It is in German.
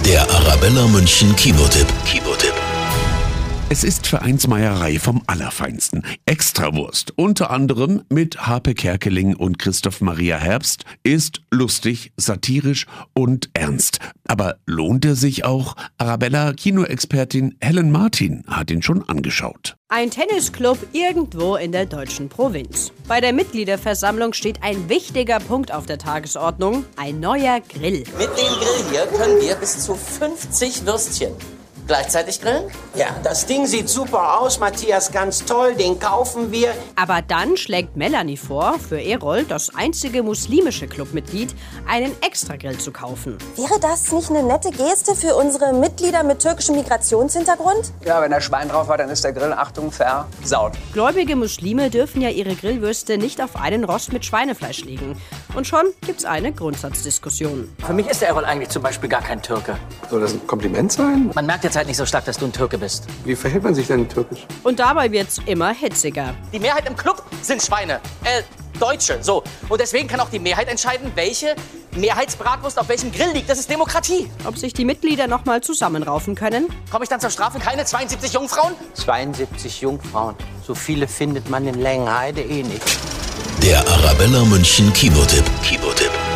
Der Arabella München Kinotipp. Es ist Vereinsmeierei vom Allerfeinsten. Extrawurst, unter anderem mit Harpe Kerkeling und Christoph Maria Herbst, ist lustig, satirisch und ernst. Aber lohnt er sich auch? Arabella-Kinoexpertin Helen Martin hat ihn schon angeschaut. Ein Tennisclub irgendwo in der deutschen Provinz. Bei der Mitgliederversammlung steht ein wichtiger Punkt auf der Tagesordnung: ein neuer Grill. Mit dem Grill hier können wir bis zu 50 Würstchen gleichzeitig grillen? Ja, das Ding sieht super aus, Matthias, ganz toll, den kaufen wir. Aber dann schlägt Melanie vor, für Erol, das einzige muslimische Clubmitglied, einen Extragrill zu kaufen. Wäre das nicht eine nette Geste für unsere Mitglieder mit türkischem Migrationshintergrund? Ja, wenn da Schwein drauf war, dann ist der Grill, Achtung, versaut. Gläubige Muslime dürfen ja ihre Grillwürste nicht auf einen Rost mit Schweinefleisch legen. Und schon gibt's eine Grundsatzdiskussion. Für mich ist der Errol eigentlich zum Beispiel gar kein Türke. Soll das ein Kompliment sein? Man merkt jetzt halt nicht so stark, dass du ein Türke bist. Wie verhält man sich denn türkisch? Und dabei wird's immer hitziger. Die Mehrheit im Club sind Schweine. Deutsche, so. Und deswegen kann auch die Mehrheit entscheiden, welche Mehrheitsbratwurst auf welchem Grill liegt. Das ist Demokratie. Ob sich die Mitglieder noch mal zusammenraufen können? Komme ich dann zur Strafe? Keine 72 Jungfrauen? 72 Jungfrauen, so viele findet man in Längenheide eh nicht. Der Arabella München Kinotipp.